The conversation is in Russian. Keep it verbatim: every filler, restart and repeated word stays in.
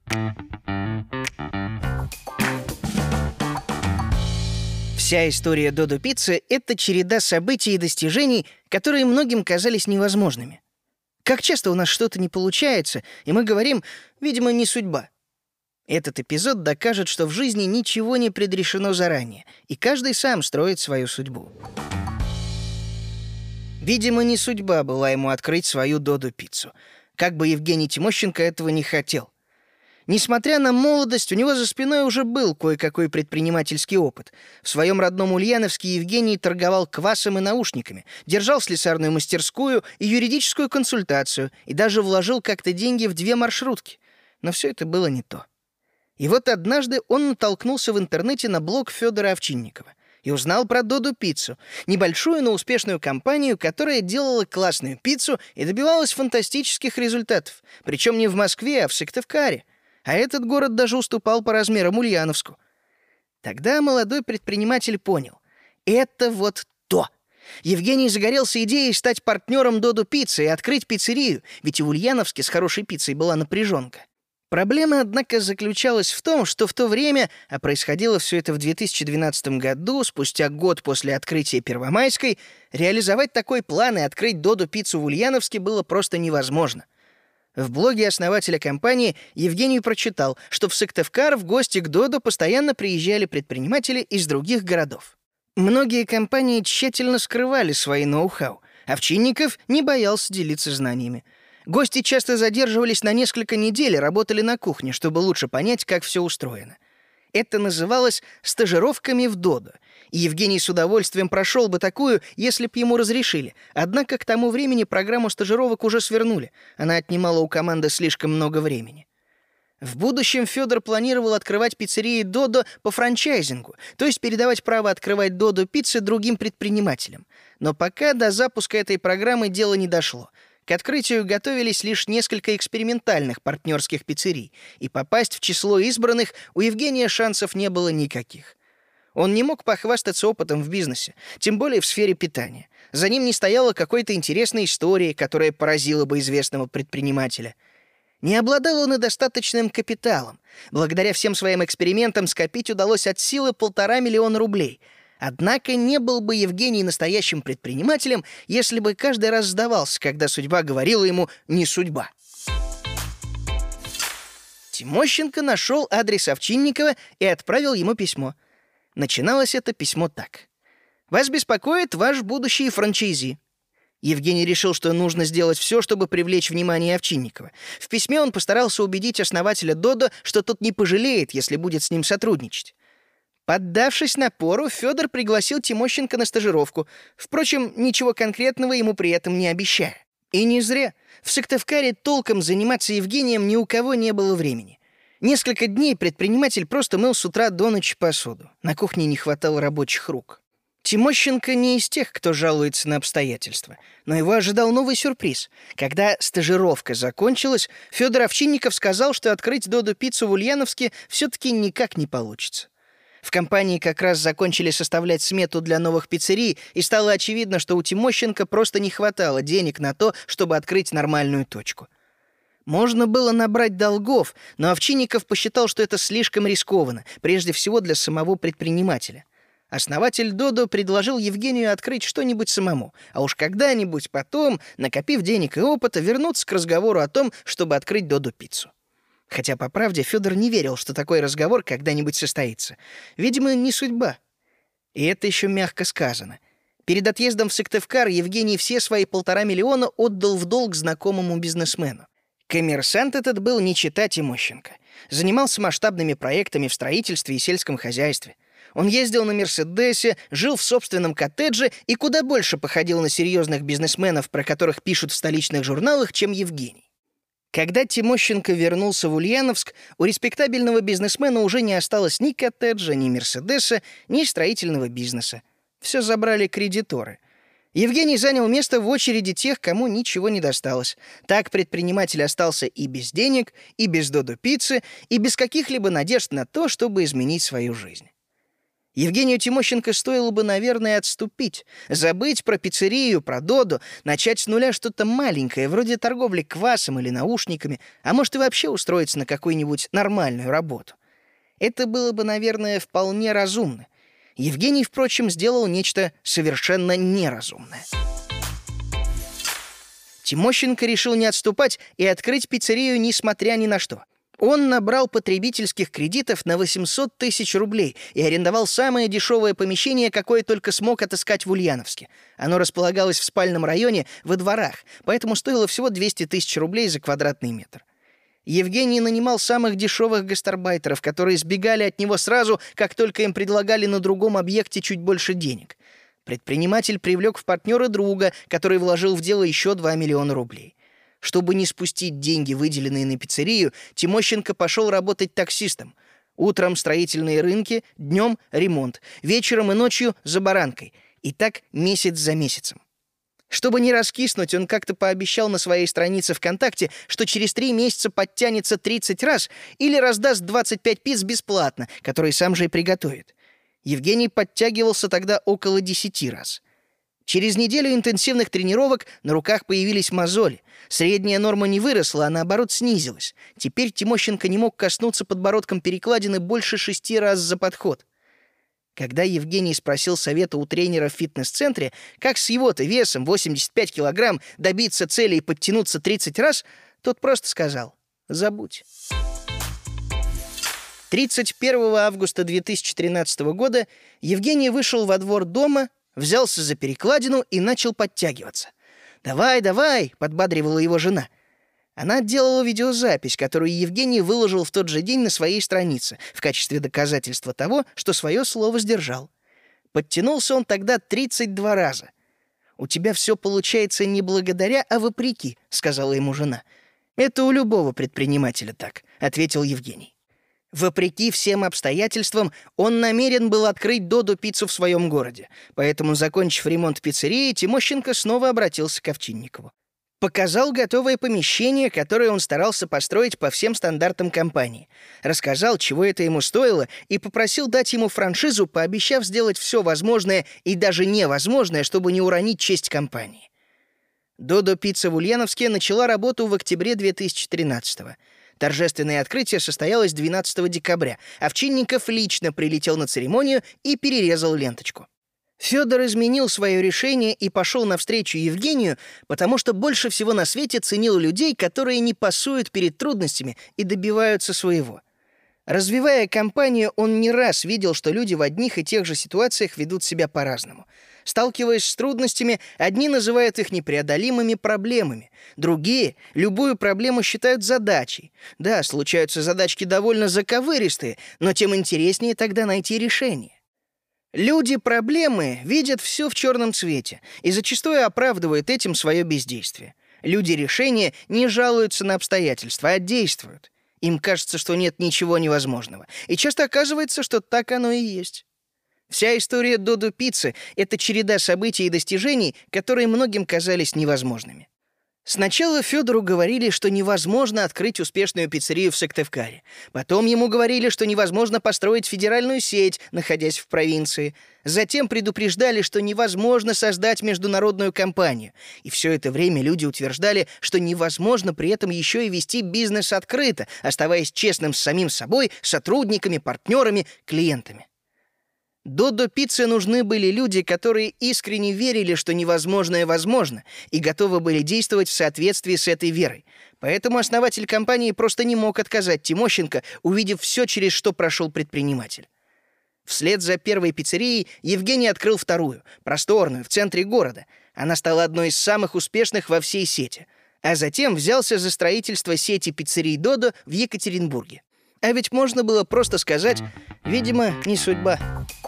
Вся история Додо Пиццы — это череда событий и достижений, которые многим казались невозможными. Как часто у нас что-то не получается, и мы говорим: «Видимо, не судьба». Этот эпизод докажет, что в жизни ничего не предрешено заранее, и каждый сам строит свою судьбу. Видимо, не судьба была ему открыть свою Додо Пиццу. Как бы Евгений Тимощенко этого не хотел. Несмотря на молодость, у него за спиной уже был кое-какой предпринимательский опыт. В своем родном Ульяновске Евгений торговал квасом и наушниками, держал слесарную мастерскую и юридическую консультацию, и даже вложил как-то деньги в две маршрутки. Но все это было не то. И вот однажды он натолкнулся в интернете на блог Федора Овчинникова и узнал про Додо Пиццу, небольшую, но успешную компанию, которая делала классную пиццу и добивалась фантастических результатов, причем не в Москве, а в Сыктывкаре. А этот город даже уступал по размерам Ульяновску. Тогда молодой предприниматель понял — это вот то. Евгений загорелся идеей стать партнером Додо Пиццы и открыть пиццерию, ведь и в Ульяновске с хорошей пиццей была напряженка. Проблема, однако, заключалась в том, что в то время, а происходило все это в две тысячи двенадцатом году, спустя год после открытия Первомайской, реализовать такой план и открыть Додо Пиццу в Ульяновске было просто невозможно. В блоге основателя компании Евгений прочитал, что в Сыктывкар в гости к Додо постоянно приезжали предприниматели из других городов. Многие компании тщательно скрывали свои ноу-хау. Овчинников не боялся делиться знаниями. Гости часто задерживались на несколько недель и работали на кухне, чтобы лучше понять, как все устроено. Это называлось «стажировками в Додо», и Евгений с удовольствием прошел бы такую, если б ему разрешили. Однако к тому времени программу стажировок уже свернули. Она отнимала у команды слишком много времени. В будущем Федор планировал открывать пиццерии Додо по франчайзингу, то есть передавать право открывать Додо Пиццы другим предпринимателям. Но пока до запуска этой программы дело не дошло. К открытию готовились лишь несколько экспериментальных партнерских пиццерий, и попасть в число избранных у Евгения шансов не было никаких. Он не мог похвастаться опытом в бизнесе, тем более в сфере питания. За ним не стояло какой-то интересной истории, которая поразила бы известного предпринимателя. Не обладал он и достаточным капиталом. Благодаря всем своим экспериментам скопить удалось от силы полтора миллиона рублей. Однако не был бы Евгений настоящим предпринимателем, если бы каждый раз сдавался, когда судьба говорила ему «не судьба». Тимощенко нашел адрес Овчинникова и отправил ему письмо. Начиналось это письмо так: «Вас беспокоит ваш будущий франчайзи». Евгений решил, что нужно сделать все, чтобы привлечь внимание Овчинникова. В письме он постарался убедить основателя Додо, что тот не пожалеет, если будет с ним сотрудничать. Поддавшись напору, Федор пригласил Тимощенко на стажировку, впрочем, ничего конкретного ему при этом не обещая. И не зря. В Сыктывкаре толком заниматься Евгением ни у кого не было времени. Несколько дней предприниматель просто мыл с утра до ночи посуду. На кухне не хватало рабочих рук. Тимощенко не из тех, кто жалуется на обстоятельства, но его ожидал новый сюрприз. Когда стажировка закончилась, Федор Овчинников сказал, что открыть Додо Пиццу в Ульяновске все-таки никак не получится. В компании как раз закончили составлять смету для новых пиццерий, и стало очевидно, что у Тимощенко просто не хватало денег на то, чтобы открыть нормальную точку. Можно было набрать долгов, но Овчинников посчитал, что это слишком рискованно, прежде всего для самого предпринимателя. Основатель Додо предложил Евгению открыть что-нибудь самому, а уж когда-нибудь потом, накопив денег и опыта, вернуться к разговору о том, чтобы открыть Додо Пиццу. Хотя, по правде, Федор не верил, что такой разговор когда-нибудь состоится. Видимо, не судьба. И это еще мягко сказано. Перед отъездом в Сыктывкар Евгений все свои полтора миллиона отдал в долг знакомому бизнесмену. Коммерсант этот был не чета Тимощенко. Занимался масштабными проектами в строительстве и сельском хозяйстве. Он ездил на «Мерседесе», жил в собственном коттедже и куда больше походил на серьезных бизнесменов, про которых пишут в столичных журналах, чем Евгений. Когда Тимощенко вернулся в Ульяновск, у респектабельного бизнесмена уже не осталось ни коттеджа, ни «Мерседеса», ни строительного бизнеса. Все забрали кредиторы. Евгений занял место в очереди тех, кому ничего не досталось. Так предприниматель остался и без денег, и без Додо Пиццы, и без каких-либо надежд на то, чтобы изменить свою жизнь. Евгению Тимощенко стоило бы, наверное, отступить, забыть про пиццерию, про Додо, начать с нуля что-то маленькое, вроде торговли квасом или наушниками, а может и вообще устроиться на какую-нибудь нормальную работу. Это было бы, наверное, вполне разумно. Евгений, впрочем, сделал нечто совершенно неразумное. Тимощенко решил не отступать и открыть пиццерию несмотря ни на что. Он набрал потребительских кредитов на восемьсот тысяч рублей и арендовал самое дешевое помещение, какое только смог отыскать в Ульяновске. Оно располагалось в спальном районе во дворах, поэтому стоило всего двести тысяч рублей за квадратный метр. Евгений нанимал самых дешевых гастарбайтеров, которые сбегали от него сразу, как только им предлагали на другом объекте чуть больше денег. Предприниматель привлек в партнеры друга, который вложил в дело еще два миллиона рублей. Чтобы не спустить деньги, выделенные на пиццерию, Тимощенко пошел работать таксистом. Утром строительные рынки, днем ремонт, вечером и ночью за баранкой. И так месяц за месяцем. Чтобы не раскиснуть, он как-то пообещал на своей странице ВКонтакте, что через три месяца подтянется тридцать раз или раздаст двадцать пять пиц бесплатно, которые сам же и приготовит. Евгений подтягивался тогда около десяти раз. Через неделю интенсивных тренировок на руках появились мозоли. Средняя норма не выросла, а наоборот снизилась. Теперь Тимощенко не мог коснуться подбородком перекладины больше шести раз за подход. Когда Евгений спросил совета у тренера в фитнес-центре, как с его-то весом восемьдесят пять килограмм добиться цели и подтянуться тридцать раз, тот просто сказал «забудь». тридцать первого августа две тысячи тринадцатого года Евгений вышел во двор дома, взялся за перекладину и начал подтягиваться. «Давай, давай!» — подбадривала его жена. Она делала видеозапись, которую Евгений выложил в тот же день на своей странице в качестве доказательства того, что свое слово сдержал. Подтянулся он тогда тридцать два раза. «У тебя все получается не благодаря, а вопреки», — сказала ему жена. «Это у любого предпринимателя так», — ответил Евгений. Вопреки всем обстоятельствам, он намерен был открыть Додо-пиццу в своем городе. Поэтому, закончив ремонт пиццерии, Тимощенко снова обратился к Овчинникову. Показал готовое помещение, которое он старался построить по всем стандартам компании. Рассказал, чего это ему стоило, и попросил дать ему франшизу, пообещав сделать все возможное и даже невозможное, чтобы не уронить честь компании. Додо-пицца в Ульяновске начала работу в октябре две тысячи тринадцатого. Торжественное открытие состоялось двенадцатого декабря. Овчинников лично прилетел на церемонию и перерезал ленточку. Федор изменил свое решение и пошел навстречу Евгению, потому что больше всего на свете ценил людей, которые не пасуют перед трудностями и добиваются своего. Развивая компанию, он не раз видел, что люди в одних и тех же ситуациях ведут себя по-разному. Сталкиваясь с трудностями, одни называют их непреодолимыми проблемами, другие любую проблему считают задачей. Да, случаются задачки довольно заковыристые, но тем интереснее тогда найти решение. Люди-проблемы видят все в черном цвете и зачастую оправдывают этим свое бездействие. Люди-решения не жалуются на обстоятельства, а действуют. Им кажется, что нет ничего невозможного. И часто оказывается, что так оно и есть. Вся история Додо-пиццы — это череда событий и достижений, которые многим казались невозможными. Сначала Федору говорили, что невозможно открыть успешную пиццерию в Сыктывкаре. Потом ему говорили, что невозможно построить федеральную сеть, находясь в провинции. Затем предупреждали, что невозможно создать международную компанию. И все это время люди утверждали, что невозможно при этом еще и вести бизнес открыто, оставаясь честным с самим собой, сотрудниками, партнерами, клиентами. Додо-пицце нужны были люди, которые искренне верили, что невозможное возможно, и готовы были действовать в соответствии с этой верой. Поэтому основатель компании просто не мог отказать Тимощенко, увидев все, через что прошел предприниматель. Вслед за первой пиццерией Евгений открыл вторую, просторную, в центре города. Она стала одной из самых успешных во всей сети. А затем взялся за строительство сети пиццерий «Додо» в Екатеринбурге. А ведь можно было просто сказать: «Видимо, не судьба».